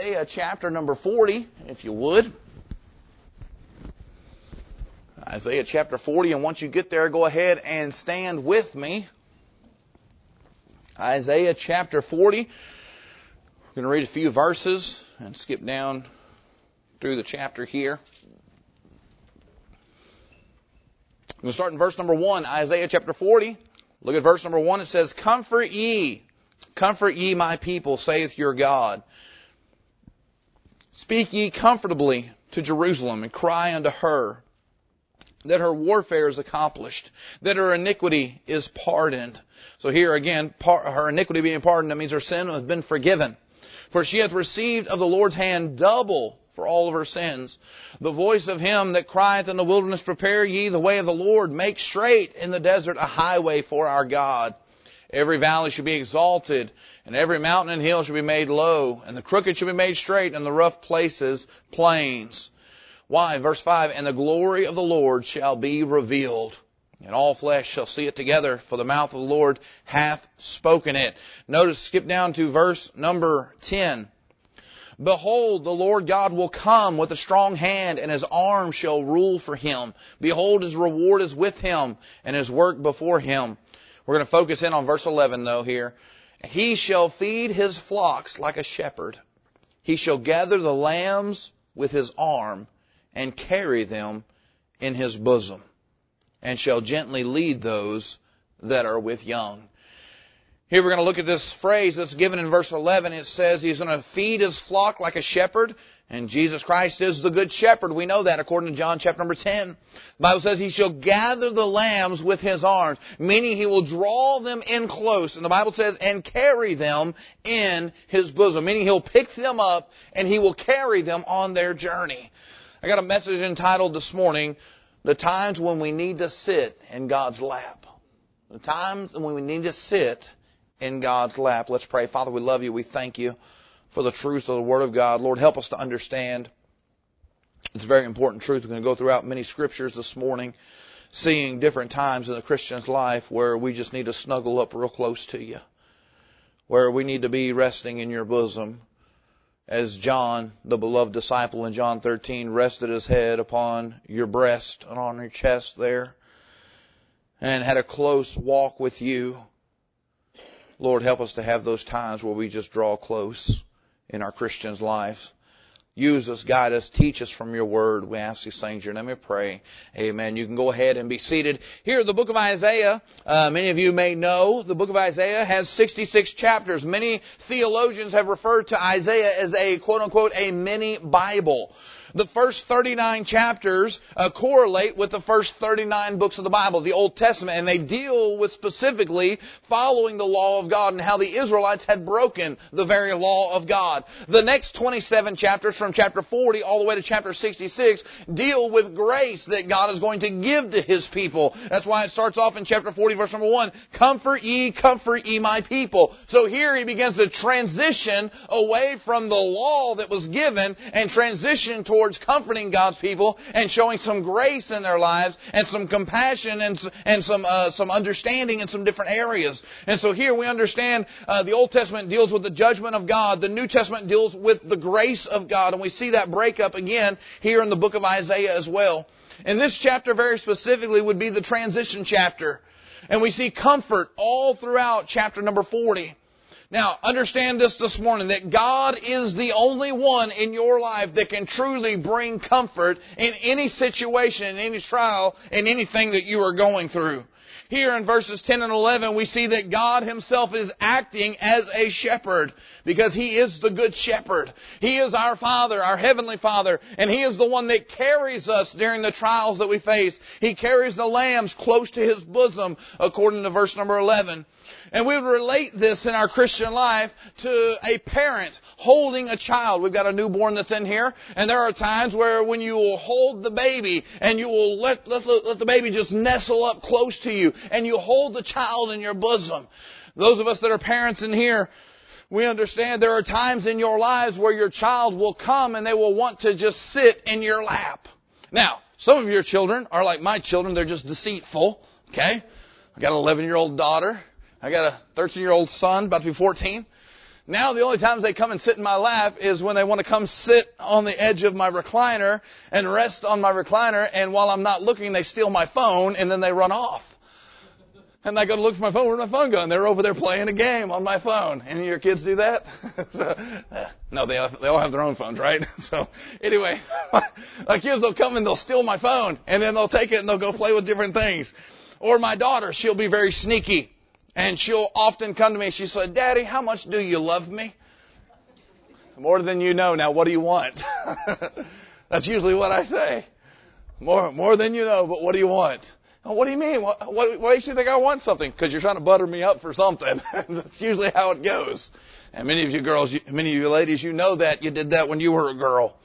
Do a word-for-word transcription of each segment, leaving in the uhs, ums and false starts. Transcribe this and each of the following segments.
Isaiah chapter number forty, if you would. Isaiah chapter forty, and once you get there, go ahead and stand with me. Isaiah chapter forty. We're going to read a few verses and skip down through the chapter here. I'm going to start in verse number one, Isaiah chapter forty. Look at verse number one. It says, Comfort ye, comfort ye my people, saith your God. Speak ye comfortably to Jerusalem, and cry unto her, that her warfare is accomplished, that her iniquity is pardoned. So here again, par- her iniquity being pardoned, that means her sin has been forgiven. For she hath received of the Lord's hand double for all of her sins. The voice of him that crieth in the wilderness, prepare ye the way of the Lord, make straight in the desert a highway for our God. Every valley shall be exalted, and every mountain and hill shall be made low, and the crooked shall be made straight, and the rough places plains. Why? Verse five, and the glory of the Lord shall be revealed, and all flesh shall see it together, for the mouth of the Lord hath spoken it. Notice, skip down to verse number ten. Behold, the Lord God will come with a strong hand, and his arm shall rule for him. Behold, his reward is with him, and his work before him. We're going to focus in on verse eleven, though, here. He shall feed his flocks like a shepherd. He shall gather the lambs with his arm, and carry them in his bosom, and shall gently lead those that are with young. Here we're going to look at this phrase that's given in verse eleven. It says he's going to feed his flock like a shepherd, and Jesus Christ is the good shepherd. We know that according to John chapter number ten. The Bible says he shall gather the lambs with his arms, meaning he will draw them in close. And the Bible says, and carry them in his bosom, meaning he'll pick them up and he will carry them on their journey. I got a message entitled this morning, The Times When We Need to Sit in God's Lap. The times when we need to sit in God's lap. Let's pray. Father, we love you. We thank you for the truths of the Word of God. Lord, help us to understand. It's a very important truth. We're going to go throughout many scriptures this morning, seeing different times in the Christian's life where we just need to snuggle up real close to you, where we need to be resting in your bosom. As John, the beloved disciple in John thirteen, rested his head upon your breast and on your chest there, and had a close walk with you. Lord, help us to have those times where we just draw close in our Christian's life. Use us, guide us, teach us from your word. We ask these things in your name, we pray. Amen. You can go ahead and be seated. Here in the book of Isaiah, uh, many of you may know, the book of Isaiah has sixty-six chapters. Many theologians have referred to Isaiah as a quote-unquote a mini Bible. The first thirty-nine chapters uh, correlate with the first thirty-nine books of the Bible, the Old Testament, and they deal with specifically following the law of God and how the Israelites had broken the very law of God. The next twenty-seven chapters from chapter forty all the way to chapter sixty-six deal with grace that God is going to give to His people. That's why it starts off in chapter forty, verse number one, Comfort ye, comfort ye my people. So here he begins to transition away from the law that was given and transition towards comforting God's people and showing some grace in their lives and some compassion and, and some uh, some understanding in some different areas. And so here we understand uh, the Old Testament deals with the judgment of God. The New Testament deals with the grace of God. And we see that breakup again here in the book of Isaiah as well. And this chapter very specifically would be the transition chapter. And we see comfort all throughout chapter number forty. Now, understand this this morning, that God is the only one in your life that can truly bring comfort in any situation, in any trial, in anything that you are going through. Here in verses ten and eleven, we see that God Himself is acting as a shepherd because He is the good shepherd. He is our Father, our Heavenly Father, and He is the one that carries us during the trials that we face. He carries the lambs close to His bosom, according to verse number eleven. And we would relate this in our Christian life to a parent holding a child. We've got a newborn that's in here, and there are times where when you will hold the baby and you will let, let, let the baby just nestle up close to you, and you hold the child in your bosom. Those of us that are parents in here, we understand there are times in your lives where your child will come and they will want to just sit in your lap. Now, some of your children are like my children. They're just deceitful. Okay? I got an eleven-year-old daughter. I got a thirteen-year-old son, about to be fourteen. Now the only times they come and sit in my lap is when they want to come sit on the edge of my recliner and rest on my recliner, and while I'm not looking, they steal my phone and then they run off. And I go to look for my phone. Where'd my phone go? And they're over there playing a game on my phone. Any of your kids do that? so, no, they they all have their own phones, right? So anyway, my kids will come and they'll steal my phone, and then they'll take it and they'll go play with different things. Or my daughter, she'll be very sneaky, and she'll often come to me and she said, "Daddy, how much do you love me?" More than you know. Now, what do you want? That's usually what I say. More more than you know, but what do you want? Oh, what do you mean? What, what, what makes you think I want something? Because you're trying to butter me up for something. That's usually how it goes. And many of you girls, you, many of you ladies, you know that. You did that when you were a girl.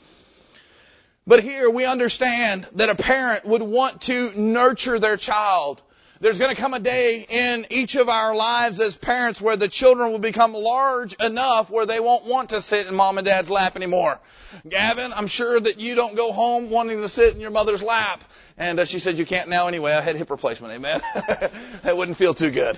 But here we understand that a parent would want to nurture their child. There's going to come a day in each of our lives as parents where the children will become large enough where they won't want to sit in mom and dad's lap anymore. Gavin, I'm sure that you don't go home wanting to sit in your mother's lap. And uh, she said, you can't now anyway. I had hip replacement. Amen. That wouldn't feel too good.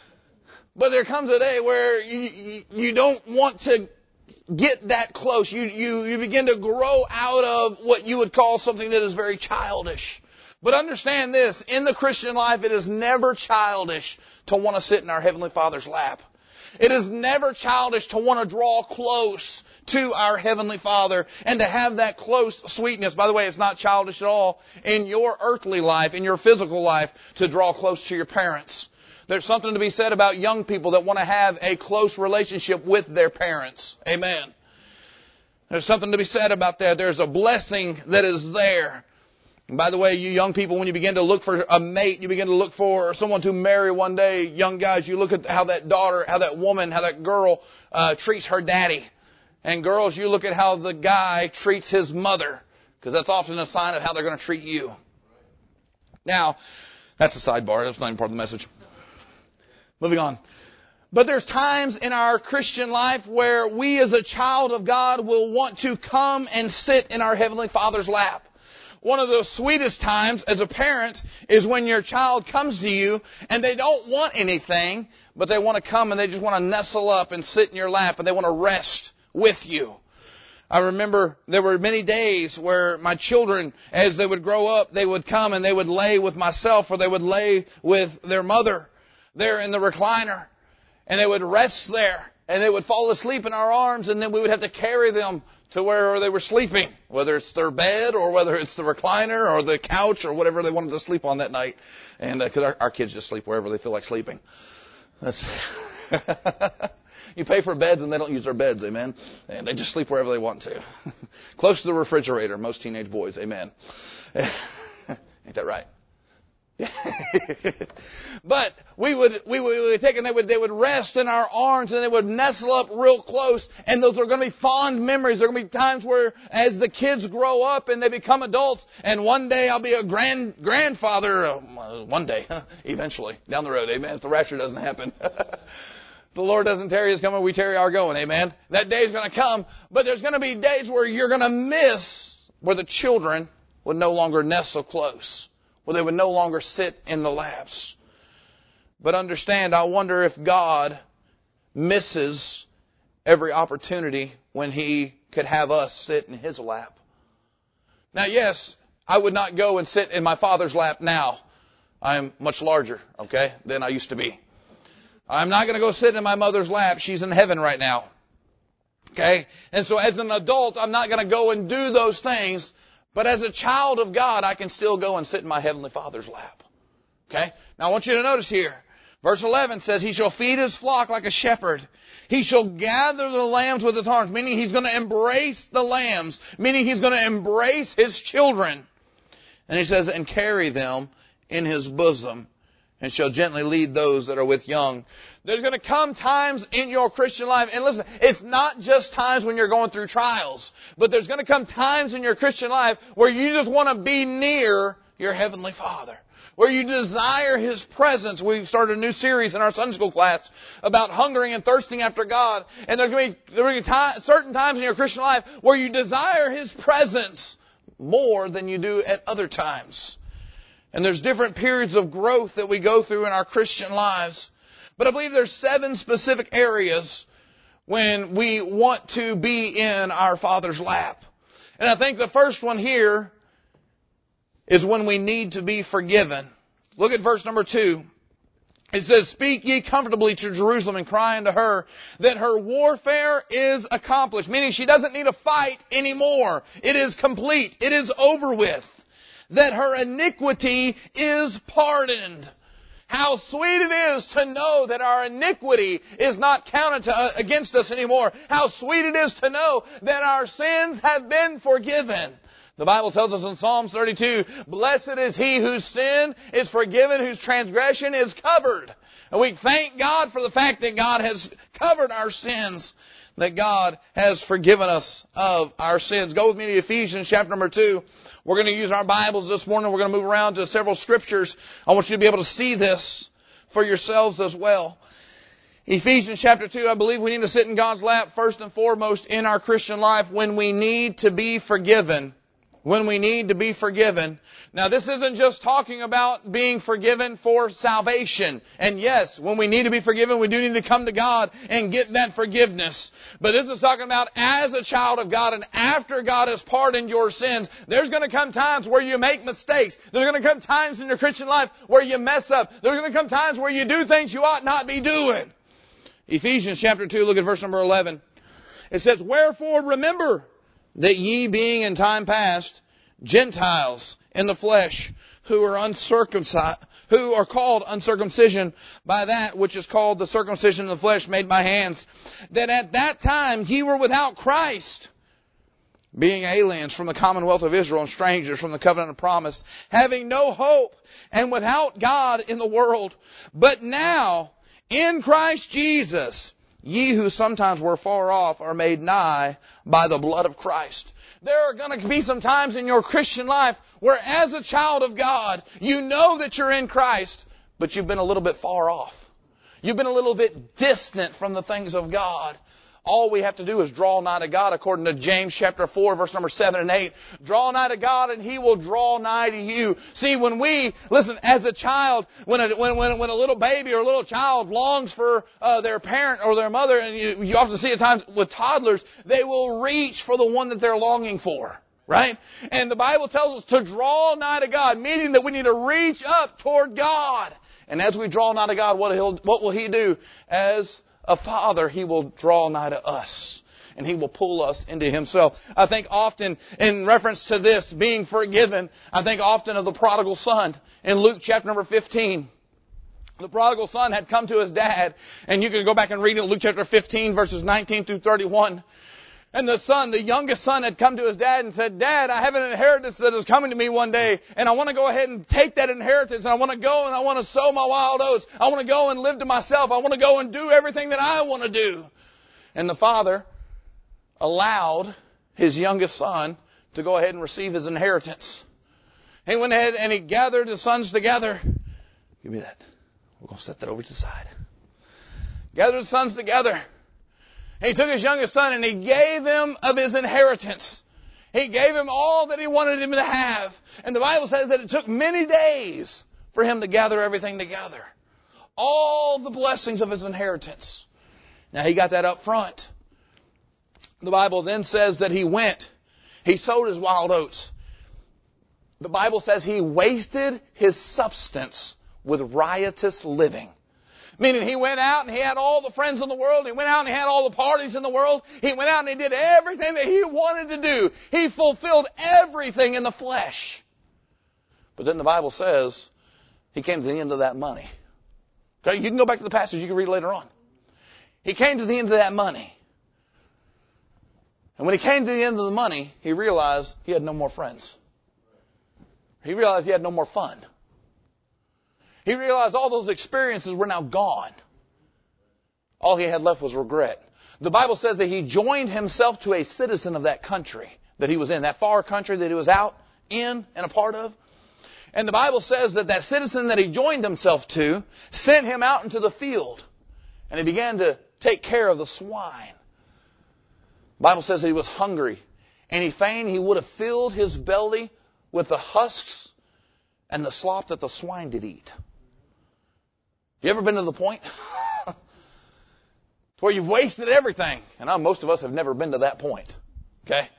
But there comes a day where you, you, you don't want to get that close. You, you, you begin to grow out of what you would call something that is very childish. But understand this, in the Christian life, it is never childish to want to sit in our Heavenly Father's lap. It is never childish to want to draw close to our Heavenly Father and to have that close sweetness. By the way, it's not childish at all in your earthly life, in your physical life, to draw close to your parents. There's something to be said about young people that want to have a close relationship with their parents. Amen. There's something to be said about that. There's a blessing that is there. And by the way, you young people, when you begin to look for a mate, you begin to look for someone to marry one day. Young guys, you look at how that daughter, how that woman, how that girl uh, treats her daddy. And girls, you look at how the guy treats his mother, because that's often a sign of how they're going to treat you. Now, that's a sidebar. That's not even part of the message. Moving on. But there's times in our Christian life where we as a child of God will want to come and sit in our Heavenly Father's lap. One of the sweetest times as a parent is when your child comes to you and they don't want anything, but they want to come and they just want to nestle up and sit in your lap and they want to rest with you. I remember there were many days where my children, as they would grow up, they would come and they would lay with myself or they would lay with their mother there in the recliner, and they would rest there. And they would fall asleep in our arms, and then we would have to carry them to where they were sleeping, whether it's their bed or whether it's the recliner or the couch or whatever they wanted to sleep on that night. And because uh, our, our kids just sleep wherever they feel like sleeping. That's you pay for beds and they don't use their beds, amen. And they just sleep wherever they want to. Close to the refrigerator, most teenage boys, amen. Ain't that right? But we would, we would, we would take and they would, they would rest in our arms and they would nestle up real close. And those are going to be fond memories. There are going to be times where as the kids grow up and they become adults, and one day I'll be a grand, grandfather, uh, one day, eventually, down the road, amen, if the rapture doesn't happen. The Lord doesn't tarry his coming, we tarry our going, amen. That day is going to come, but there's going to be days where you're going to miss where the children would no longer nestle close, where they would no longer sit in the laps. But understand, I wonder if God misses every opportunity when He could have us sit in His lap. Now, yes, I would not go and sit in my Father's lap now. I am much larger, okay, than I used to be. I'm not going to go sit in my mother's lap. She's in heaven right now. Okay? And so as an adult, I'm not going to go and do those things. But as a child of God, I can still go and sit in my Heavenly Father's lap. Okay? Now I want you to notice here. Verse eleven says, He shall feed His flock like a shepherd. He shall gather the lambs with His arms, meaning He's going to embrace the lambs, meaning He's going to embrace His children. And He says, and carry them in His bosom, and shall gently lead those that are with young. There's going to come times in your Christian life, and listen, it's not just times when you're going through trials, but there's going to come times in your Christian life where you just want to be near your Heavenly Father, where you desire His presence. We've started a new series in our Sunday school class about hungering and thirsting after God, and there's going to be, there will be time, certain times in your Christian life where you desire His presence more than you do at other times. And there's different periods of growth that we go through in our Christian lives. But I believe there's seven specific areas when we want to be in our Father's lap. And I think the first one here is when we need to be forgiven. Look at verse number two. It says, "Speak ye comfortably to Jerusalem and cry unto her that her warfare is accomplished." Meaning she doesn't need to fight anymore. It is complete. It is over with. That her iniquity is pardoned. How sweet it is to know that our iniquity is not counted to, uh, against us anymore. How sweet it is to know that our sins have been forgiven. The Bible tells us in Psalms thirty-two, "Blessed is he whose sin is forgiven, whose transgression is covered." And we thank God for the fact that God has covered our sins, that God has forgiven us of our sins. Go with me to Ephesians chapter number two. We're going to use our Bibles this morning. We're going to move around to several scriptures. I want you to be able to see this for yourselves as well. Ephesians chapter two, I believe we need to sit in God's lap first and foremost in our Christian life when we need to be forgiven. When we need to be forgiven. Now this isn't just talking about being forgiven for salvation. And yes, when we need to be forgiven, we do need to come to God and get that forgiveness. But this is talking about as a child of God and after God has pardoned your sins, there's going to come times where you make mistakes. There's going to come times in your Christian life where you mess up. There's going to come times where you do things you ought not be doing. Ephesians chapter two, look at verse number eleven. It says, "Wherefore remember that ye being in time past Gentiles in the flesh, who are uncircumcised, who are called uncircumcision by that which is called the circumcision of the flesh made by hands, that at that time ye were without Christ, being aliens from the commonwealth of Israel and strangers from the covenant of promise, having no hope and without God in the world. But now in Christ Jesus, ye who sometimes were far off are made nigh by the blood of Christ." There are going to be some times in your Christian life where as a child of God, you know that you're in Christ, but you've been a little bit far off. You've been a little bit distant from the things of God. All we have to do is draw nigh to God, according to James chapter four, verse number seven and eight. Draw nigh to God and He will draw nigh to you. See, when we, listen, as a child, when a, when, when, when a little baby or a little child longs for uh, their parent or their mother, and you, you often see at times with toddlers, they will reach for the one that they're longing for. Right? And the Bible tells us to draw nigh to God, meaning that we need to reach up toward God. And as we draw nigh to God, what, he'll, what will He do? As a father, He will draw nigh to us. And He will pull us into Himself. I think often, in reference to this, being forgiven, I think often of the prodigal son in Luke chapter number fifteen. The prodigal son had come to his dad, and you can go back and read it in Luke chapter fifteen, verses nineteen through thirty-one. And the son, the youngest son, had come to his dad and said, "Dad, I have an inheritance that is coming to me one day, and I want to go ahead and take that inheritance, and I want to go and I want to sow my wild oats. I want to go and live to myself. I want to go and do everything that I want to do." And the father allowed his youngest son to go ahead and receive his inheritance. He went ahead and he gathered his sons together. Give me that. We're going to set that over to the side. Gathered his sons together. He took his youngest son and he gave him of his inheritance. He gave him all that he wanted him to have. And the Bible says that it took many days for him to gather everything together. All the blessings of his inheritance. Now he got that up front. The Bible then says that he went. He sowed his wild oats. The Bible says he wasted his substance with riotous living. Meaning he went out and he had all the friends in the world. He went out and he had all the parties in the world. He went out and he did everything that he wanted to do. He fulfilled everything in the flesh. But then the Bible says he came to the end of that money. Okay, you can go back to the passage. You can read later on. He came to the end of that money. And when he came to the end of the money, he realized he had no more friends. He realized he had no more fun. He realized all those experiences were now gone. All he had left was regret. The Bible says that he joined himself to a citizen of that country that he was in, that far country that he was out in and a part of. And the Bible says that that citizen that he joined himself to sent him out into the field. And he began to take care of the swine. The Bible says that he was hungry. And he fain he would have filled his belly with the husks and the slop that the swine did eat. You ever been to the point? where you've wasted everything. And I, most of us have never been to that point. Okay?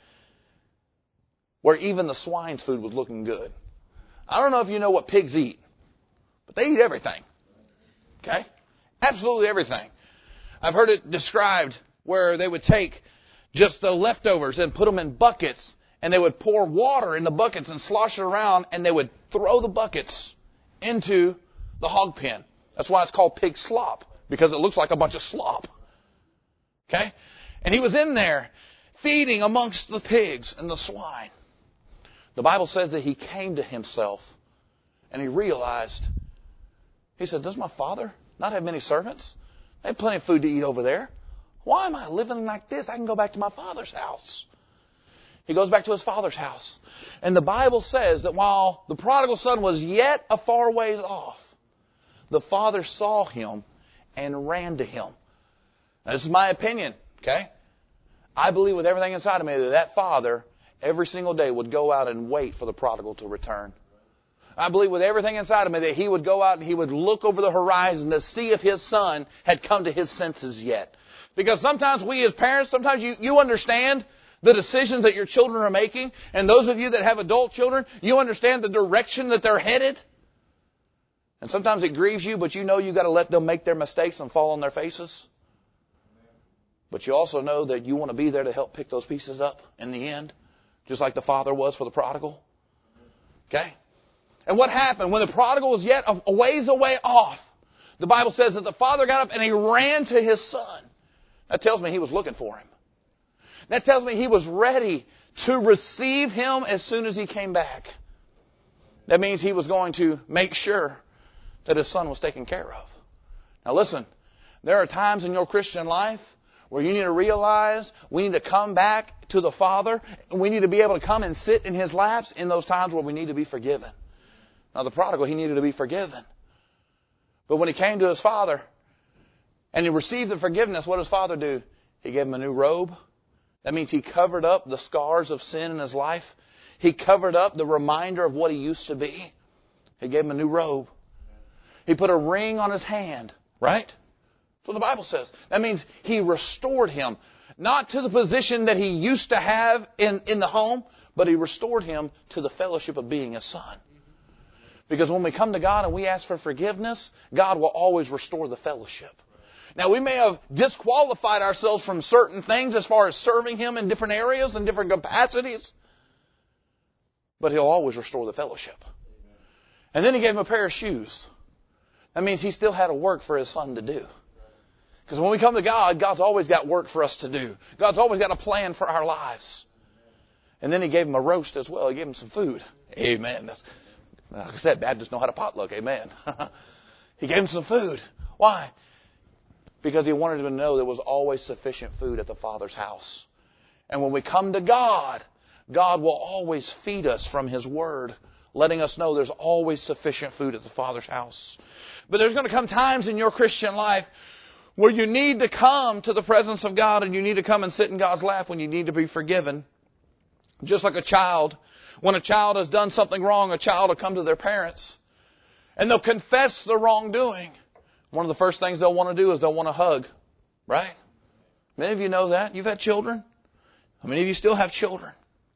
Where even the swine's food was looking good. I don't know if you know what pigs eat, but they eat everything. Okay? Absolutely everything. I've heard it described where they would take just the leftovers and put them in buckets, and they would pour water in the buckets and slosh it around, and they would throw the buckets into the hog pen. That's why it's called pig slop, because it looks like a bunch of slop. Okay? And he was in there feeding amongst the pigs and the swine. The Bible says that he came to himself and he realized, he said, does my father not have many servants? They have plenty of food to eat over there. Why am I living like this? I can go back to my father's house. He goes back to his father's house. And the Bible says that while the prodigal son was yet a far ways off, the father saw him and ran to him. Now, this is my opinion, okay? I believe with everything inside of me that that father every single day would go out and wait for the prodigal to return. I believe with everything inside of me that he would go out and he would look over the horizon to see if his son had come to his senses yet. Because sometimes we as parents, sometimes you, you understand the decisions that your children are making. And those of you that have adult children, you understand the direction that they're headed. And sometimes it grieves you, but you know you got to let them make their mistakes and fall on their faces. But you also know that you want to be there to help pick those pieces up in the end. Just like the father was for the prodigal. Okay? And what happened? When the prodigal was yet a ways away off, the Bible says that the father got up and he ran to his son. That tells me he was looking for him. That tells me he was ready to receive him as soon as he came back. That means he was going to make sure that his son was taken care of. Now listen, there are times in your Christian life where you need to realize we need to come back to the Father. And we need to be able to come and sit in His laps in those times where we need to be forgiven. Now the prodigal, he needed to be forgiven. But when he came to his father and he received the forgiveness, what did his father do? He gave him a new robe. That means he covered up the scars of sin in his life. He covered up the reminder of what he used to be. He gave him a new robe. He put a ring on his hand, right? That's what the Bible says. That means he restored him, not to the position that he used to have in, in the home, but he restored him to the fellowship of being his son. Because when we come to God and we ask for forgiveness, God will always restore the fellowship. Now, we may have disqualified ourselves from certain things as far as serving Him in different areas and different capacities, but He'll always restore the fellowship. And then He gave him a pair of shoes. That means He still had a work for His son to do. Because when we come to God, God's always got work for us to do. God's always got a plan for our lives. And then He gave him a roast as well. He gave him some food. Amen. That's, like I said, Baptists know how to potluck. Amen. He gave him some food. Why? Because He wanted him to know there was always sufficient food at the Father's house. And when we come to God, God will always feed us from His Word, letting us know there's always sufficient food at the Father's house. But there's going to come times in your Christian life where you need to come to the presence of God and you need to come and sit in God's lap when you need to be forgiven. Just like a child. When a child has done something wrong, a child will come to their parents and they'll confess the wrongdoing. One of the first things they'll want to do is they'll want to hug. Right? Many of you know that. You've had children. How many of you still have children?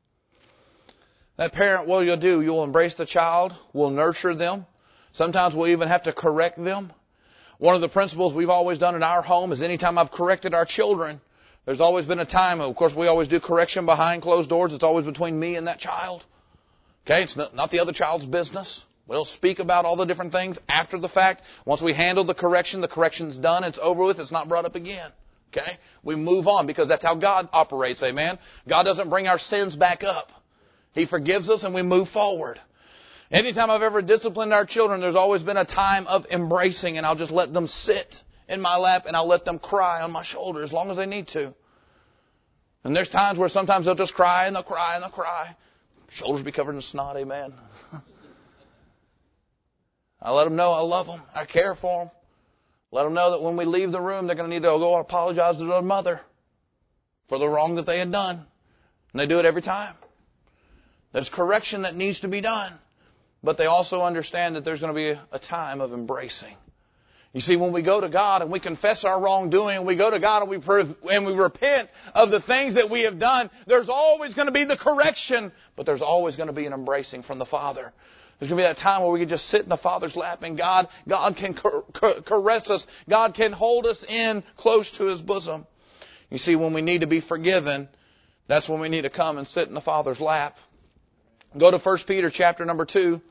That parent, what you'll do, you'll embrace the child, we'll nurture them. Sometimes we'll even have to correct them. One of the principles we've always done in our home is anytime I've corrected our children, there's always been a time, of course we always do correction behind closed doors. It's always between me and that child. Okay, it's not the other child's business. We'll speak about all the different things after the fact. Once we handle the correction, the correction's done, it's over with, it's not brought up again. Okay? We move on because that's how God operates, amen? God doesn't bring our sins back up. He forgives us and we move forward. Anytime I've ever disciplined our children, there's always been a time of embracing, and I'll just let them sit in my lap and I'll let them cry on my shoulder as long as they need to. And there's times where sometimes they'll just cry and they'll cry and they'll cry. Shoulders be covered in snot, amen? I let them know I love them. I care for them. Let them know that when we leave the room, they're going to need to go apologize to their mother for the wrong that they had done. And they do it every time. There's correction that needs to be done. But they also understand that there's going to be a time of embracing. You see, when we go to God and we confess our wrongdoing, and we go to God and we prove, and we repent of the things that we have done, there's always going to be the correction, but there's always going to be an embracing from the Father. There's going to be that time where we can just sit in the Father's lap and God, God can caress us. God can hold us in close to His bosom. You see, when we need to be forgiven, that's when we need to come and sit in the Father's lap. Go to First Peter chapter number two.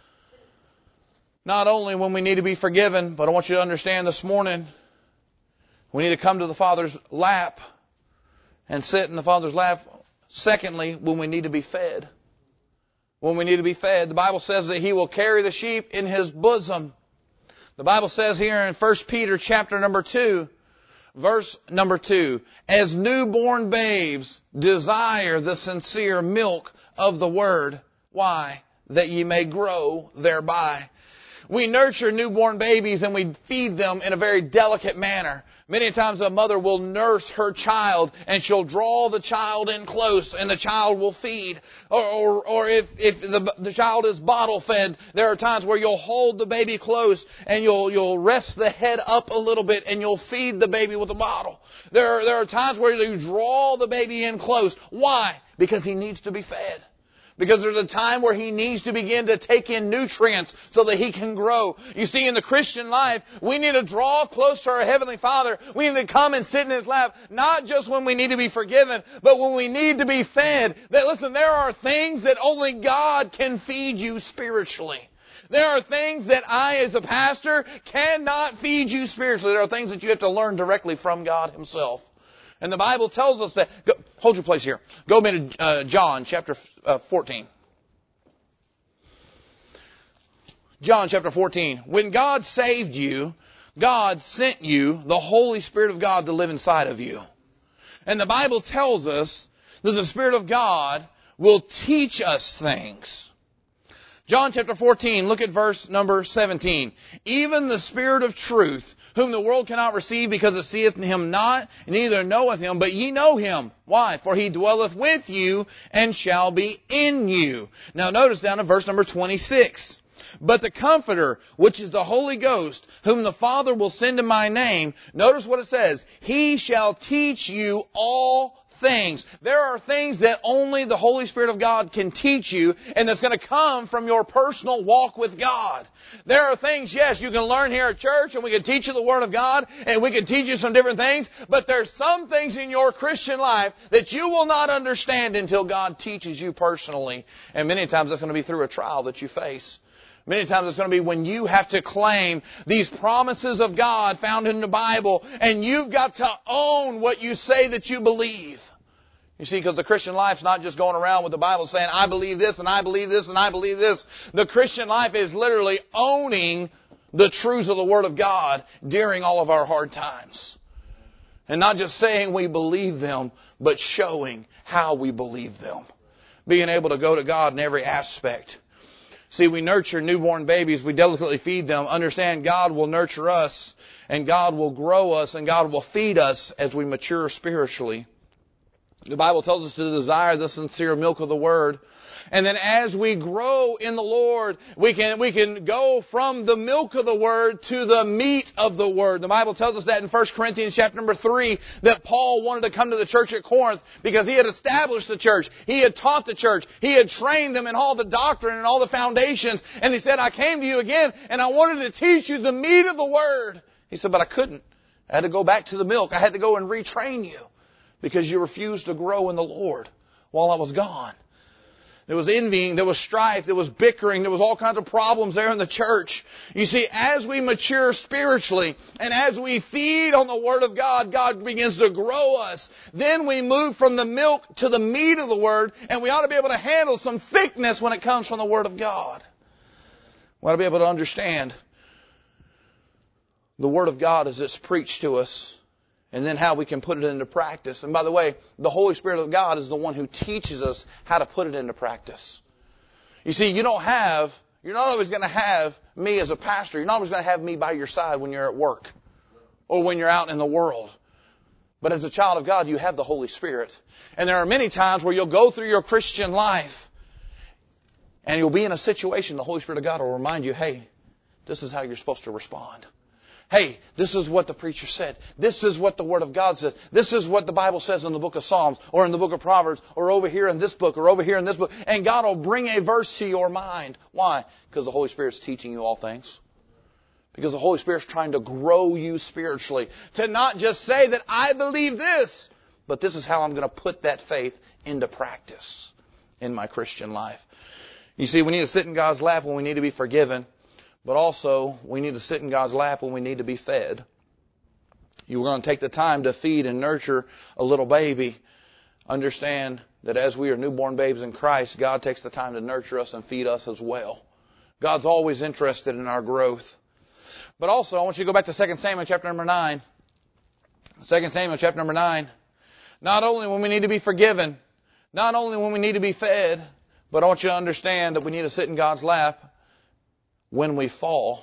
Not only when we need to be forgiven, but I want you to understand this morning, we need to come to the Father's lap and sit in the Father's lap. Secondly, when we need to be fed. When we need to be fed. The Bible says that He will carry the sheep in His bosom. The Bible says here in First Peter chapter number two, verse number two, as newborn babes desire the sincere milk of the Word. Why? That ye may grow thereby. We nurture newborn babies and we feed them in a very delicate manner. Many times a mother will nurse her child and she'll draw the child in close and the child will feed. Or, or, or if, if the, the child is bottle fed, there are times where you'll hold the baby close and you'll, you'll rest the head up a little bit and you'll feed the baby with a bottle. There are, there are times where you draw the baby in close. Why? Because he needs to be fed. Because there's a time where he needs to begin to take in nutrients so that he can grow. You see, in the Christian life, we need to draw close to our Heavenly Father. We need to come and sit in His lap, not just when we need to be forgiven, but when we need to be fed. That, listen, there are things that only God can feed you spiritually. There are things that I, as a pastor, cannot feed you spiritually. There are things that you have to learn directly from God Himself. And the Bible tells us that. Go, hold your place here. Go to uh, John chapter uh, fourteen. John chapter fourteen. When God saved you, God sent you the Holy Spirit of God to live inside of you. And the Bible tells us that the Spirit of God will teach us things. John chapter fourteen, look at verse number seventeen. Even the Spirit of truth, whom the world cannot receive because it seeth Him not, neither knoweth Him, but ye know Him. Why? For He dwelleth with you and shall be in you. Now notice down in verse number twenty-six. But the Comforter, which is the Holy Ghost, whom the Father will send in my name, notice what it says, He shall teach you all things. There are things that only the Holy Spirit of God can teach you, and that's going to come from your personal walk with God. There are things, yes, you can learn here at church, and we can teach you the Word of God, and we can teach you some different things, but there's some things in your Christian life that you will not understand until God teaches you personally. And many times that's going to be through a trial that you face. Many times it's going to be when you have to claim these promises of God found in the Bible, and you've got to own what you say that you believe. You see, because the Christian life's not just going around with the Bible saying, I believe this, and I believe this, and I believe this. The Christian life is literally owning the truths of the Word of God during all of our hard times. And not just saying we believe them, but showing how we believe them. Being able to go to God in every aspect. See, we nurture newborn babies. We delicately feed them. Understand God will nurture us, and God will grow us, and God will feed us as we mature spiritually. The Bible tells us to desire the sincere milk of the Word. And then as we grow in the Lord, we can, we can go from the milk of the Word to the meat of the Word. The Bible tells us that in First Corinthians chapter number three, that Paul wanted to come to the church at Corinth because he had established the church. He had taught the church. He had trained them in all the doctrine and all the foundations. And he said, I came to you again and I wanted to teach you the meat of the Word. He said, but I couldn't. I had to go back to the milk. I had to go and retrain you because you refused to grow in the Lord while I was gone. There was envying, there was strife, there was bickering, there was all kinds of problems there in the church. You see, as we mature spiritually and as we feed on the Word of God, God begins to grow us. Then we move from the milk to the meat of the Word, and we ought to be able to handle some thickness when it comes from the Word of God. We ought to be able to understand the Word of God as it's preached to us. And then how we can put it into practice. And by the way, the Holy Spirit of God is the one who teaches us how to put it into practice. You see, you don't have, you're not always going to have me as a pastor. You're not always going to have me by your side when you're at work or when you're out in the world. But as a child of God, you have the Holy Spirit. And there are many times where you'll go through your Christian life and you'll be in a situation, the Holy Spirit of God will remind you, hey, this is how you're supposed to respond. Hey, this is what the preacher said. This is what the Word of God says. This is what the Bible says in the book of Psalms or in the book of Proverbs or over here in this book or over here in this book. And God will bring a verse to your mind. Why? Because the Holy Spirit's teaching you all things. Because the Holy Spirit's trying to grow you spiritually. To not just say that I believe this, but this is how I'm going to put that faith into practice in my Christian life. You see, we need to sit in God's lap when we need to be forgiven. But also, we need to sit in God's lap when we need to be fed. You're going to take the time to feed and nurture a little baby. Understand that as we are newborn babes in Christ, God takes the time to nurture us and feed us as well. God's always interested in our growth. But also, I want you to go back to Second Samuel chapter number nine. Second Samuel chapter number nine. Not only when we need to be forgiven, not only when we need to be fed, but I want you to understand that we need to sit in God's lap when we fall.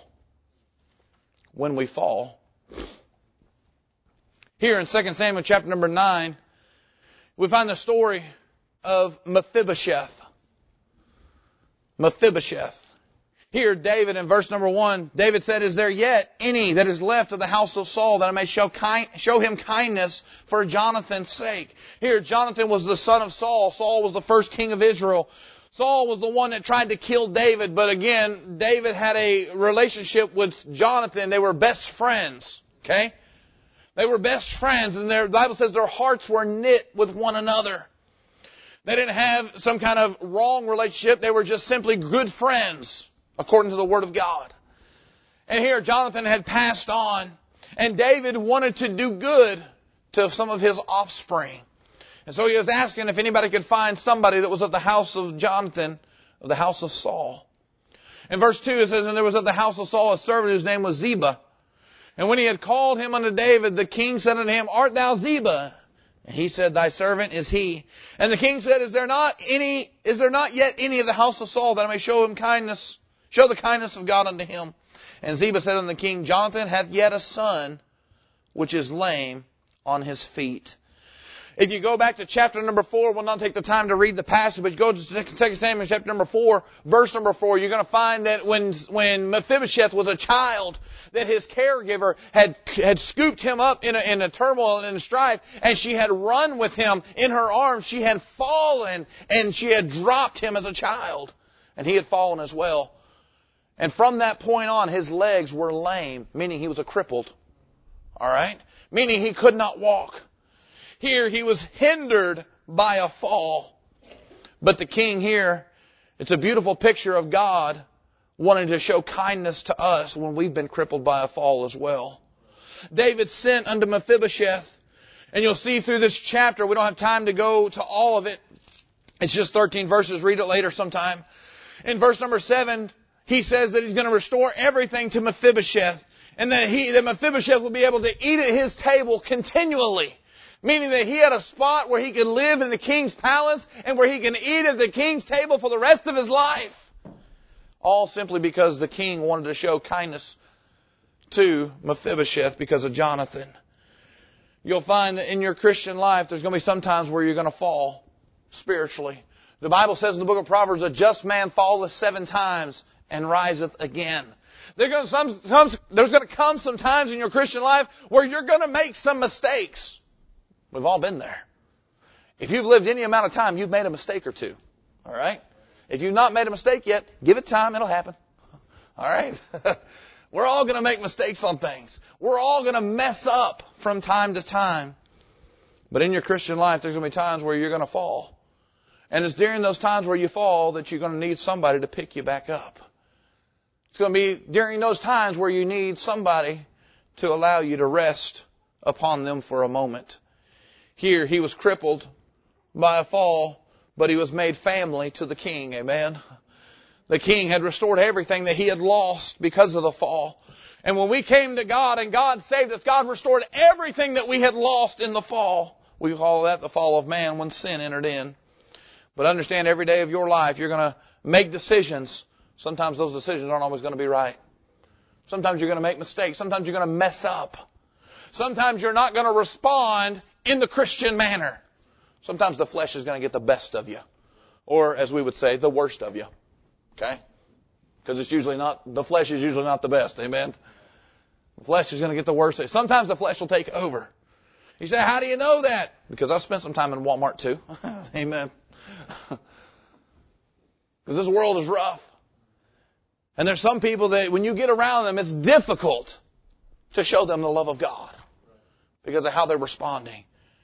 When we fall. Here in Second Samuel chapter number nine, we find the story of Mephibosheth. Mephibosheth. Here, David, in verse number one, David said, "Is there yet any that is left of the house of Saul that I may show kind, show him kindness for Jonathan's sake?" Here, Jonathan was the son of Saul. Saul was the first king of Israel. Saul was the one that tried to kill David, but again, David had a relationship with Jonathan. They were best friends, okay? They were best friends, and the Bible says their hearts were knit with one another. They didn't have some kind of wrong relationship. They were just simply good friends, according to the Word of God. And here, Jonathan had passed on, and David wanted to do good to some of his offspring. And so he was asking if anybody could find somebody that was of the house of Jonathan, of the house of Saul. In verse two it says, "And there was of the house of Saul a servant whose name was Ziba. And when he had called him unto David, the king said unto him, Art thou Ziba? And he said, Thy servant is he. And the king said, Is there not any, is there not yet any of the house of Saul that I may show him kindness, show the kindness of God unto him? And Ziba said unto the king, Jonathan hath yet a son, which is lame on his feet." If you go back to chapter number four, we'll not take the time to read the passage, but you go to Second Samuel chapter number four, verse number four, you're going to find that when, when Mephibosheth was a child, that his caregiver had, had scooped him up in a, in a turmoil and in a strife, and she had run with him in her arms. She had fallen, and she had dropped him as a child, and he had fallen as well. And from that point on, his legs were lame, meaning he was a crippled. All right? Meaning he could not walk. Here he was hindered by a fall. But the king here, it's a beautiful picture of God wanting to show kindness to us when we've been crippled by a fall as well. David sent unto Mephibosheth, and you'll see through this chapter, we don't have time to go to all of it. It's just thirteen verses. Read it later sometime. In verse number seven, he says that he's going to restore everything to Mephibosheth, and that he, that Mephibosheth will be able to eat at his table continually. Meaning that he had a spot where he could live in the king's palace and where he can eat at the king's table for the rest of his life. All simply because the king wanted to show kindness to Mephibosheth because of Jonathan. You'll find that in your Christian life there's going to be some times where you're going to fall spiritually. The Bible says in the book of Proverbs, a just man falleth seven times and riseth again. There's going to, some, some, there's going to come some times in your Christian life where you're going to make some mistakes. We've all been there. If you've lived any amount of time, you've made a mistake or two. All right? If you've not made a mistake yet, give it time, it'll happen. All right? We're all going to make mistakes on things. We're all going to mess up from time to time. But in your Christian life, there's going to be times where you're going to fall. And it's during those times where you fall that you're going to need somebody to pick you back up. It's going to be during those times where you need somebody to allow you to rest upon them for a moment. Here, he was crippled by a fall, but he was made family to the king. Amen. The king had restored everything that he had lost because of the fall. And when we came to God and God saved us, God restored everything that we had lost in the fall. We call that the fall of man when sin entered in. But understand, every day of your life, you're going to make decisions. Sometimes those decisions aren't always going to be right. Sometimes you're going to make mistakes. Sometimes you're going to mess up. Sometimes you're not going to respond in the Christian manner. Sometimes the flesh is going to get the best of you. Or, as we would say, the worst of you. Okay? Because it's usually not, the flesh is usually not the best. Amen? The flesh is going to get the worst of it. Sometimes the flesh will take over. You say, how do you know that? Because I've spent some time in Walmart too. Amen. Because this world is rough. And there's some people that when you get around them, it's difficult to show them the love of God because of how they're responding.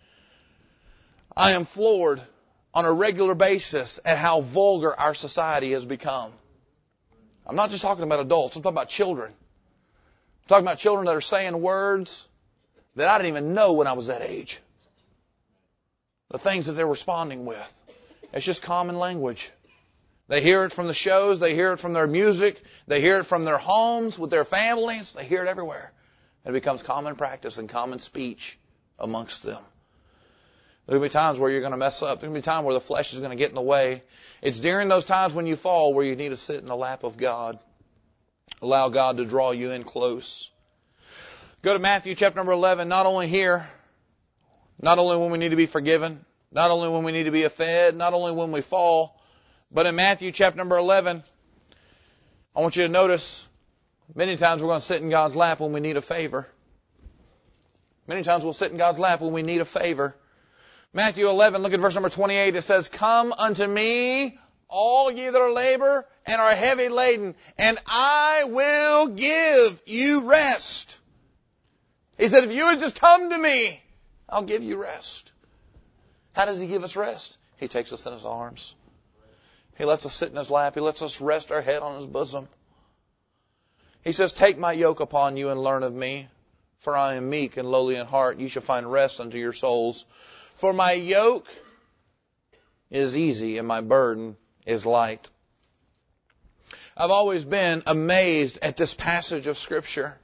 I am floored on a regular basis at how vulgar our society has become. I'm not just talking about adults. I'm talking about children. I'm talking about children that are saying words that I didn't even know when I was that age. The things that they're responding with. It's just common language. They hear it from the shows. They hear it from their music. They hear it from their homes with their families. They hear it everywhere. And it becomes common practice and common speech amongst them. There'll be times where you're going to mess up. There'll be times where the flesh is going to get in the way. It's during those times when you fall where you need to sit in the lap of God. Allow God to draw you in close. Go to Matthew chapter number eleven. Not only here, not only when we need to be forgiven, not only when we need to be fed, not only when we fall, but in Matthew chapter number eleven, I want you to notice many times we're going to sit in God's lap when we need a favor. Many times we'll sit in God's lap when we need a favor. Matthew eleven, look at verse number twenty-eight. It says, "Come unto me, all ye that are labor and are heavy laden, and I will give you rest." He said, if you would just come to me, I'll give you rest. How does He give us rest? He takes us in His arms. He lets us sit in His lap. He lets us rest our head on His bosom. He says, "Take my yoke upon you and learn of me, for I am meek and lowly in heart. You shall find rest unto your souls. For my yoke is easy and my burden is light." I've always been amazed at this passage of Scripture.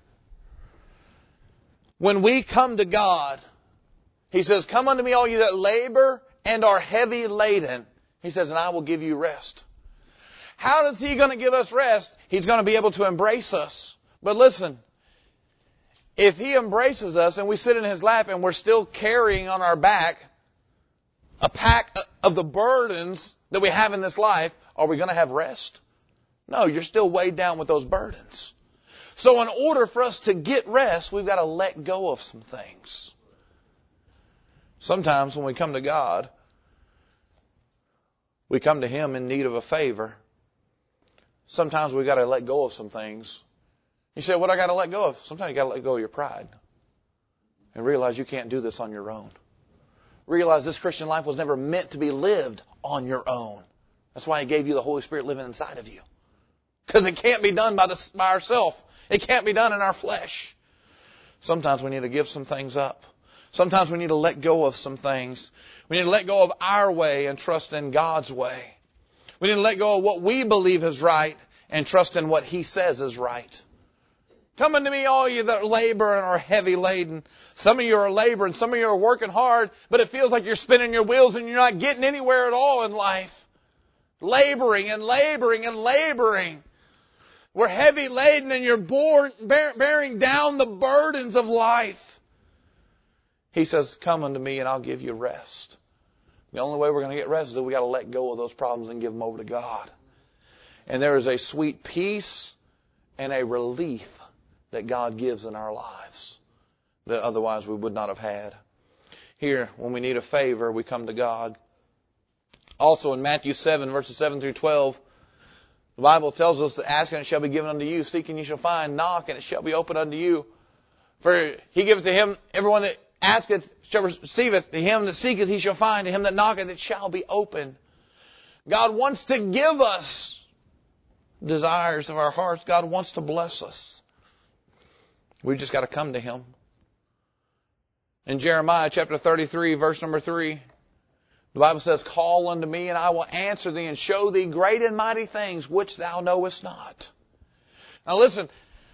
When we come to God, He says, "Come unto me all you that labor and are heavy laden." He says, "And I will give you rest." How is He going to give us rest? He's going to be able to embrace us. But listen, if He embraces us and we sit in His lap and we're still carrying on our back a pack of the burdens that we have in this life, are we going to have rest? No, you're still weighed down with those burdens. So in order for us to get rest, we've got to let go of some things. Sometimes when we come to God, we come to Him in need of a favor. Sometimes we've got to let go of some things. You say, what I got to let go of? Sometimes you got to let go of your pride and realize you can't do this on your own. Realize this Christian life was never meant to be lived on your own. That's why He gave you the Holy Spirit living inside of you. Because it can't be done by, the, by ourselves. It can't be done in our flesh. Sometimes we need to give some things up. Sometimes we need to let go of some things. We need to let go of our way and trust in God's way. We need to let go of what we believe is right and trust in what He says is right. Come unto me, all you that labor and are heavy laden. Some of you are laboring, some of you are working hard, but it feels like you're spinning your wheels and you're not getting anywhere at all in life. Laboring and laboring and laboring. We're heavy laden and you're born, bear, bearing down the burdens of life. He says, "Come unto me and I'll give you rest." The only way we're going to get rest is that we got to let go of those problems and give them over to God. And there is a sweet peace and a relief that God gives in our lives that otherwise we would not have had. Here, when we need a favor, we come to God. Also in Matthew seven, verses seven through twelve, the Bible tells us that ask and it shall be given unto you, seek and you shall find, knock and it shall be opened unto you. For He giveth to him, everyone that asketh shall receiveth, to him that seeketh he shall find, to him that knocketh it shall be opened. God wants to give us desires of our hearts. God wants to bless us. We've just got to come to Him. In Jeremiah chapter thirty-three, verse number three, the Bible says, "Call unto me, and I will answer thee, and show thee great and mighty things which thou knowest not." Now listen,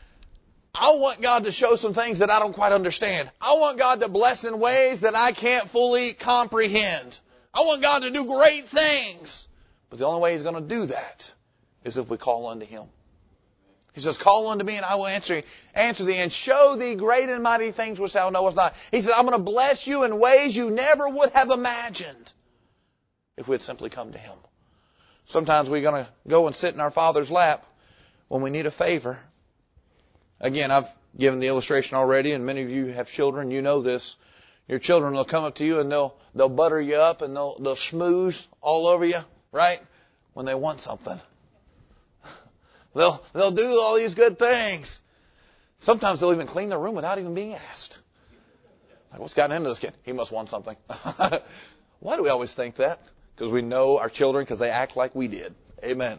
I want God to show some things that I don't quite understand. I want God to bless in ways that I can't fully comprehend. I want God to do great things. But the only way He's going to do that is if we call unto Him. He says, "Call unto me and I will answer, answer thee and show thee great and mighty things which thou knowest not." He said, "I'm going to bless you in ways you never would have imagined if we had simply come to Him." Sometimes we're going to go and sit in our Father's lap when we need a favor. Again, I've given the illustration already, and many of you have children, you know this. Your children will come up to you and they'll they'll butter you up and they'll they'll schmooze all over you, right? When they want something. They'll they'll do all these good things. Sometimes they'll even clean their room without even being asked. Like, what's gotten into this kid? He must want something. Why do we always think that? Because we know our children because they act like we did. Amen.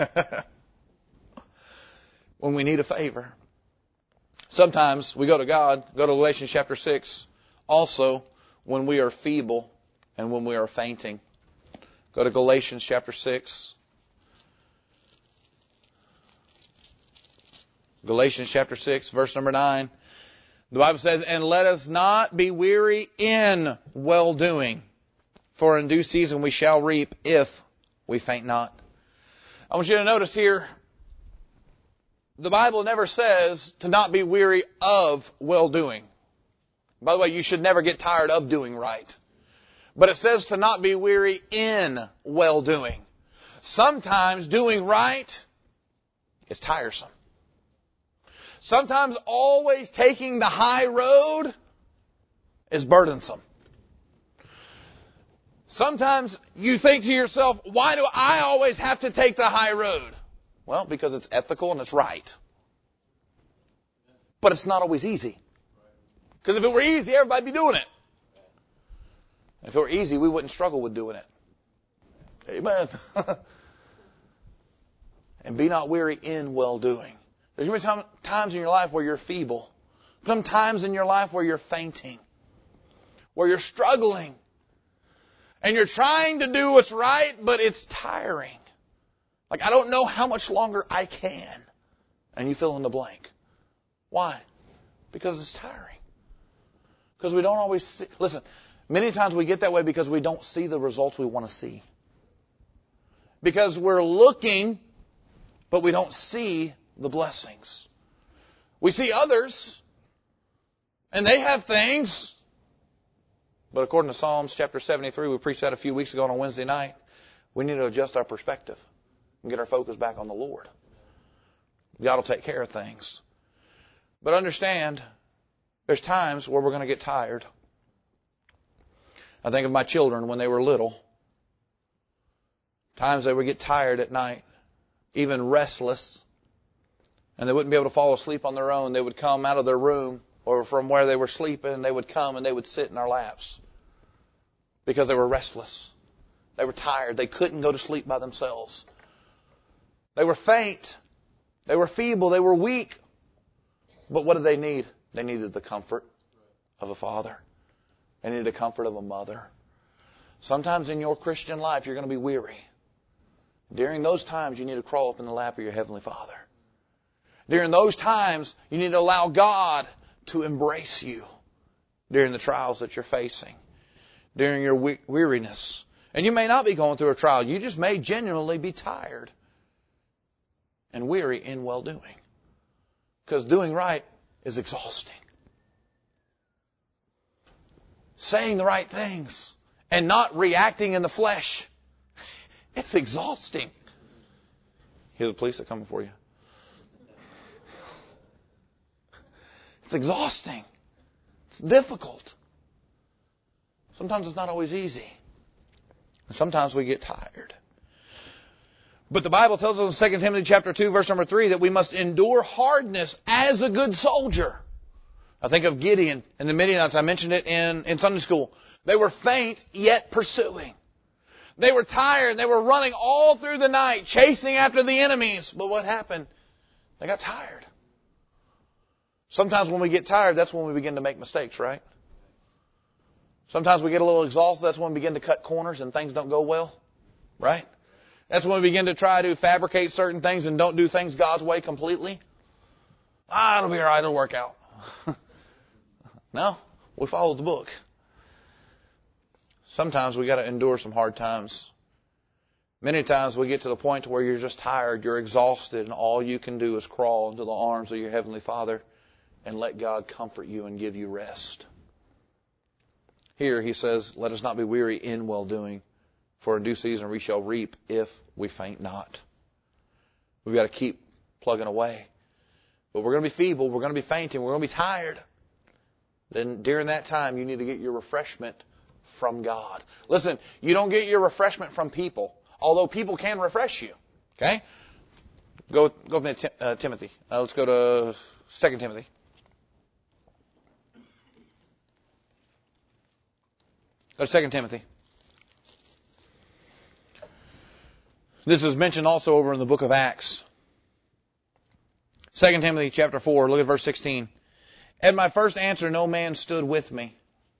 When we need a favor. Sometimes we go to God, go to Galatians chapter six, also when we are feeble and when we are fainting. Go to Galatians chapter six. Galatians chapter six, verse number nine. The Bible says, and let us not be weary in well-doing, for in due season we shall reap if we faint not. I want you to notice here, the Bible never says to not be weary of well-doing. By the way, you should never get tired of doing right. But it says to not be weary in well-doing. Sometimes doing right is tiresome. Sometimes always taking the high road is burdensome. Sometimes you think to yourself, why do I always have to take the high road? Well, because it's ethical and it's right. But it's not always easy. Because if it were easy, everybody would be doing it. If it were easy, we wouldn't struggle with doing it. Amen. And be not weary in well-doing. There's going to be times in your life where you're feeble. Some times in your life where you're fainting. Where you're struggling. And you're trying to do what's right, but it's tiring. Like, I don't know how much longer I can. And you fill in the blank. Why? Because it's tiring. Because we don't always see. Listen, many times we get that way because we don't see the results we want to see. Because we're looking, but we don't see the blessings. We see others, and they have things. But according to Psalms chapter seventy-three, we preached that a few weeks ago on a Wednesday night, we need to adjust our perspective and get our focus back on the Lord. God will take care of things. But understand, there's times where we're going to get tired. I think of my children when they were little. Times they would get tired at night, even restless, and they wouldn't be able to fall asleep on their own. They would come out of their room or from where they were sleeping, and they would come and they would sit in our laps because they were restless. They were tired. They couldn't go to sleep by themselves. They were faint. They were feeble. They were weak. But what did they need? They needed the comfort of a father. They needed the comfort of a mother. Sometimes in your Christian life, you're going to be weary. During those times, you need to crawl up in the lap of your Heavenly Father. During those times, you need to allow God to embrace you during the trials that you're facing, during your we- weariness. And you may not be going through a trial. You just may genuinely be tired and weary in well-doing. Because doing right is exhausting. Saying the right things and not reacting in the flesh, it's exhausting. Here the police are coming for you. It's exhausting. It's difficult. Sometimes it's not always easy. And sometimes we get tired. But the Bible tells us in Second Timothy chapter two, verse number three, that we must endure hardness as a good soldier. I think of Gideon and the Midianites. I mentioned it in, in Sunday school. They were faint, yet pursuing. They were tired. They were running all through the night, chasing after the enemies. But what happened? They got tired. Sometimes when we get tired, that's when we begin to make mistakes, right? Sometimes we get a little exhausted. That's when we begin to cut corners and things don't go well, right? That's when we begin to try to fabricate certain things and don't do things God's way completely. Ah, it'll be all right. It'll work out. No, we followed the book. Sometimes we got to endure some hard times. Many times we get to the point where you're just tired, you're exhausted, and all you can do is crawl into the arms of your Heavenly Father and let God comfort you and give you rest. Here he says, let us not be weary in well-doing, for in due season we shall reap if we faint not. We've got to keep plugging away. but we're going to be feeble, we're going to be fainting, we're going to be tired, then during that time you need to get your refreshment from God. Listen, you don't get your refreshment from people, although people can refresh you. Okay? Go go to uh, Timothy. Uh, let's go to Second Timothy. Go to Second Timothy. This is mentioned also over in the book of Acts. Second Timothy chapter four, look at verse sixteen. At my first answer no man stood with me,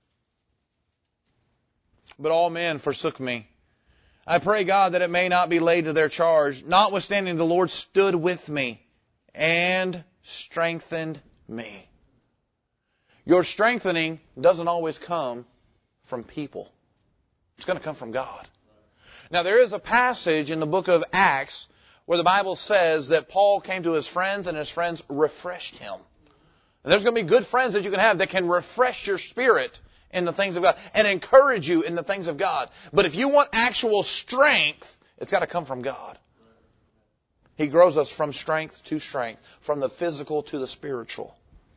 but all men forsook me. I pray God that it may not be laid to their charge. Notwithstanding, the Lord stood with me and strengthened me. Your strengthening doesn't always come from people. It's going to come from God. Now, there is a passage in the book of Acts where the Bible says that Paul came to his friends and his friends refreshed him. And there's going to be good friends that you can have that can refresh your spirit in the things of God and encourage you in the things of God. But if you want actual strength, it's got to come from God. He grows us from strength to strength, from the physical to the spiritual.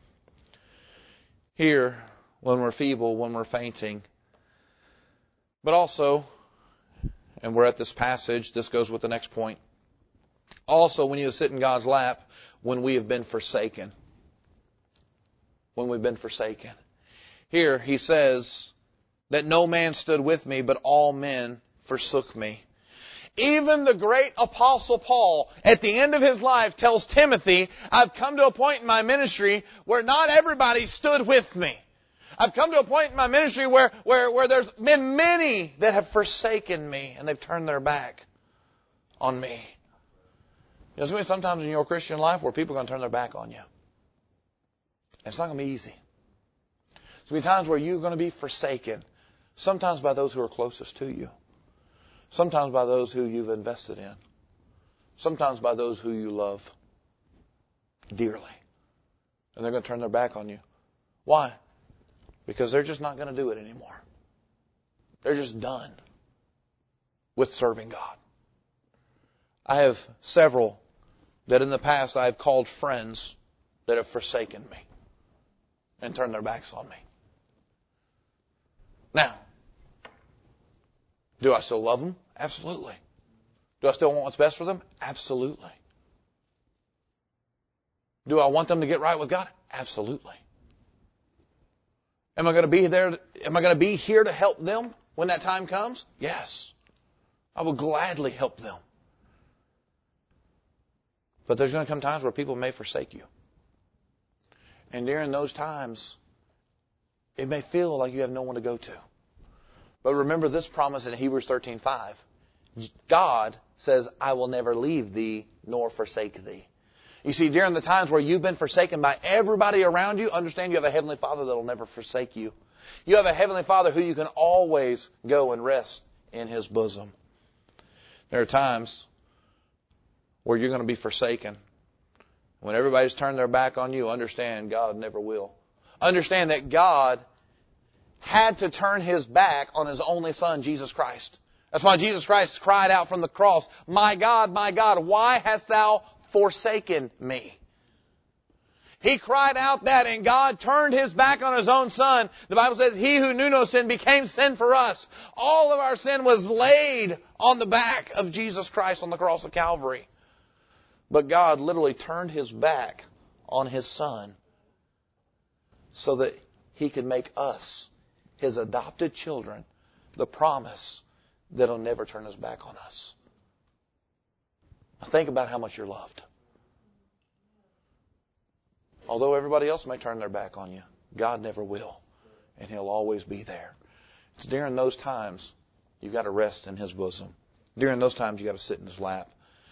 Here, when we're feeble, when we're fainting, but also, and we're at this passage, this goes with the next point. Also, we need to sit in God's lap when we have been forsaken. When we've been forsaken. Here he says that no man stood with me, but all men forsook me. Even the great apostle Paul, at the end of his life, tells Timothy, I've come to a point in my ministry where not everybody stood with me. I've come to a point in my ministry where, where, where there's been many that have forsaken me and they've turned their back on me. You know, there's going to be sometimes in your Christian life where people are going to turn their back on you. It's not going to be easy. There's going to be times where you're going to be forsaken. Sometimes by those who are closest to you. Sometimes by those who you've invested in. Sometimes by those who you love dearly. And they're going to turn their back on you. Why? Because they're just not going to do it anymore. They're just done with serving God. I have several that in the past I have called friends that have forsaken me and turned their backs on me. Now, do I still love them? Absolutely. Do I still want what's best for them? Absolutely. Do I want them to get right with God? Absolutely. Am I going to be there? Am I going to be here to help them when that time comes? Yes. I will gladly help them. But there's going to come times where people may forsake you. And during those times, it may feel like you have no one to go to. But remember this promise in Hebrews thirteen five. God says, I will never leave thee nor forsake thee. You see, during the times where you've been forsaken by everybody around you, understand you have a Heavenly Father that will never forsake you. You have a Heavenly Father who you can always go and rest in His bosom. There are times where you're going to be forsaken. When everybody's turned their back on you, understand God never will. Understand that God had to turn His back on His only Son, Jesus Christ. That's why Jesus Christ cried out from the cross, My God, my God, why hast thou forsaken me? He cried out that, and God turned His back on His own Son. The Bible says, He who knew no sin became sin for us. All of our sin was laid on the back of Jesus Christ on the cross of Calvary. But God literally turned His back on His Son so that He could make us, His adopted children, the promise that He'll never turn His back on us. Now think about how much you're loved. Although everybody else may turn their back on you, God never will. And He'll always be there. It's during those times you've got to rest in His bosom. During those times you've got to sit in His lap.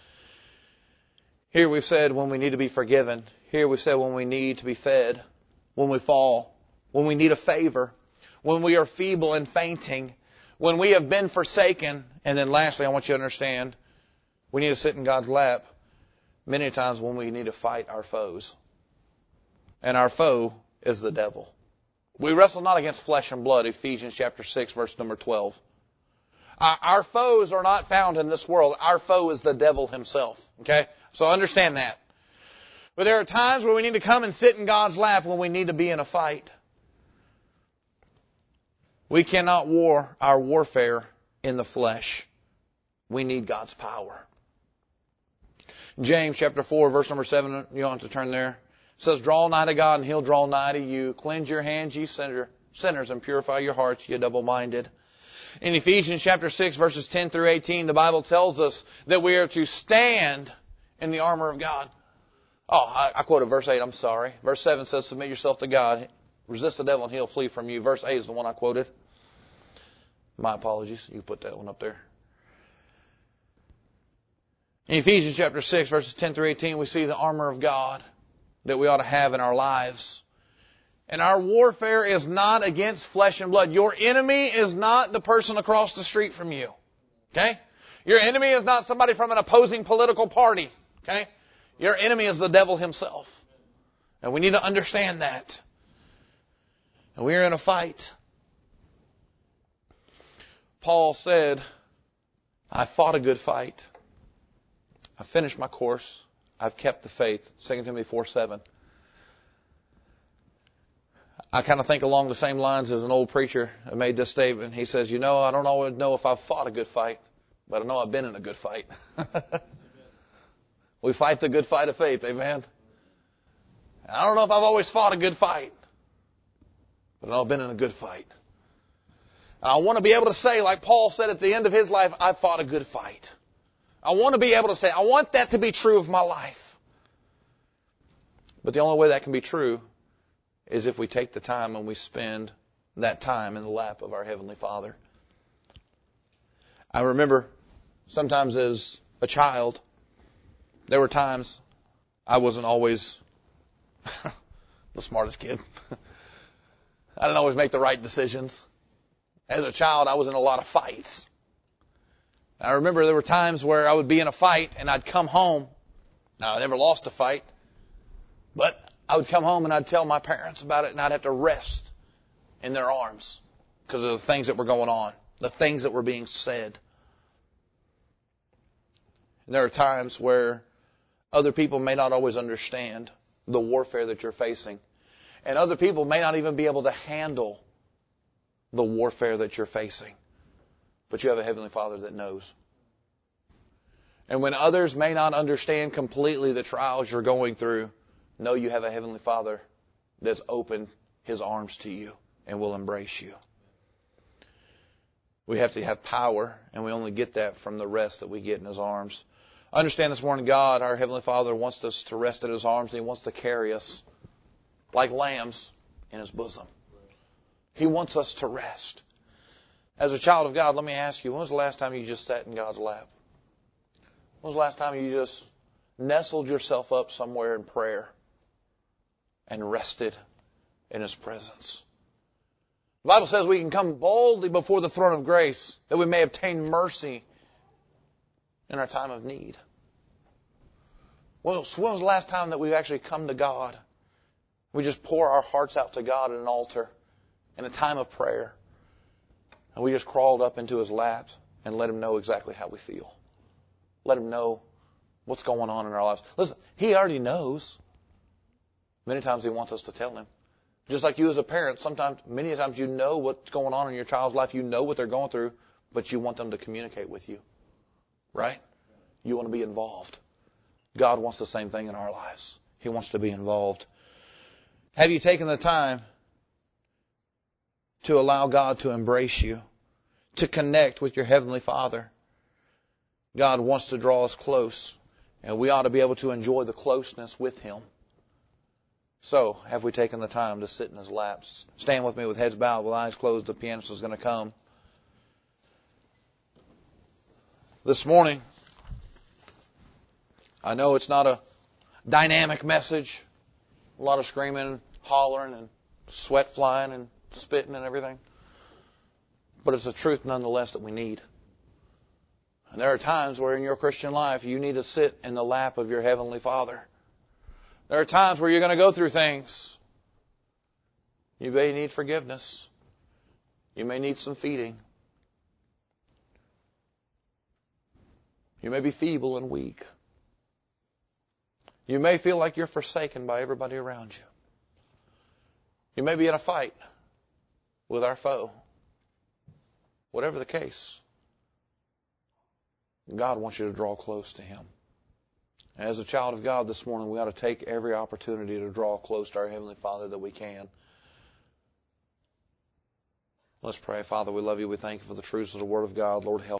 Here we've said when we need to be forgiven. Here we've said when we need to be fed. When we fall. When we need a favor. When we are feeble and fainting. When we have been forsaken. And then lastly, I want you to understand, we need to sit in God's lap many times when we need to fight our foes. And our foe is the devil. We wrestle not against flesh and blood, Ephesians chapter six, verse number twelve. Our, our foes are not found in this world. Our foe is the devil himself. Okay? So understand that. But there are times where we need to come and sit in God's lap when we need to be in a fight. We cannot war our warfare in the flesh. We need God's power. James chapter four, verse number seven, you don't have to turn there. It says, draw nigh to God and He'll draw nigh to you. Cleanse your hands, ye sinners, and purify your hearts, ye double-minded. In Ephesians chapter six, verses ten through eighteen, the Bible tells us that we are to stand in the armor of God. Oh, I, I quoted verse eight, I'm sorry. Verse seven says, submit yourself to God. Resist the devil and he'll flee from you. Verse eight is the one I quoted. My apologies. You put that one up there. In Ephesians chapter six, verses ten through eighteen, we see the armor of God that we ought to have in our lives. And our warfare is not against flesh and blood. Your enemy is not the person across the street from you. Okay? Your enemy is not somebody from an opposing political party. Okay? Your enemy is the devil himself. And we need to understand that. And we are in a fight. Paul said, I fought a good fight. I finished my course. I've kept the faith. Second Timothy four seven. I kind of think along the same lines as an old preacher made this statement. He says, you know, I don't always know if I've fought a good fight, but I know I've been in a good fight. We fight the good fight of faith, amen? I don't know if I've always fought a good fight, but I know I've been in a good fight. And I want to be able to say, like Paul said at the end of his life, I fought a good fight. I want to be able to say, I want that to be true of my life. But the only way that can be true is if we take the time and we spend that time in the lap of our Heavenly Father. I remember sometimes as a child, there were times I wasn't always the smartest kid. I didn't always make the right decisions. As a child, I was in a lot of fights. I remember there were times where I would be in a fight and I'd come home. Now, I never lost a fight, but I would come home and I'd tell my parents about it and I'd have to rest in their arms because of the things that were going on, the things that were being said. And there are times where other people may not always understand the warfare that you're facing. And other people may not even be able to handle the warfare that you're facing. But you have a Heavenly Father that knows. And when others may not understand completely the trials you're going through, know you have a Heavenly Father that's opened His arms to you and will embrace you. We have to have power, and we only get that from the rest that we get in His arms. Understand this morning, God, our Heavenly Father, wants us to rest in His arms, and He wants to carry us like lambs in His bosom. He wants us to rest. As a child of God, let me ask you, when was the last time you just sat in God's lap? When was the last time you just nestled yourself up somewhere in prayer and rested in His presence? The Bible says we can come boldly before the throne of grace that we may obtain mercy in our time of need. Well, when was the last time that we've actually come to God? We just pour our hearts out to God at an altar in a time of prayer. And we just crawled up into His lap and let Him know exactly how we feel. Let Him know what's going on in our lives. Listen, He already knows. Many times He wants us to tell Him. Just like you as a parent, sometimes, many times you know what's going on in your child's life. You know what they're going through, but you want them to communicate with you. Right? You want to be involved. God wants the same thing in our lives. He wants to be involved. Have you taken the time to allow God to embrace you, to connect with your Heavenly Father? God wants to draw us close, and we ought to be able to enjoy the closeness with Him. So, have we taken the time to sit in His laps? Stand with me with heads bowed, with eyes closed. The pianist is going to come. This morning, I know it's not a dynamic message, a lot of screaming and hollering and sweat flying and spitting and everything, but it's a truth nonetheless that we need. And there are times where in your Christian life you need to sit in the lap of your Heavenly Father. There are times where you're going to go through things. You may need forgiveness. You may need some feeding. You may be feeble and weak. You may feel like you're forsaken by everybody around you. You may be in a fight with our foe. Whatever the case, God wants you to draw close to Him. As a child of God this morning, we ought to take every opportunity to draw close to our Heavenly Father that we can. Let's pray. Father, we love you. We thank you for the truths of the Word of God. Lord, help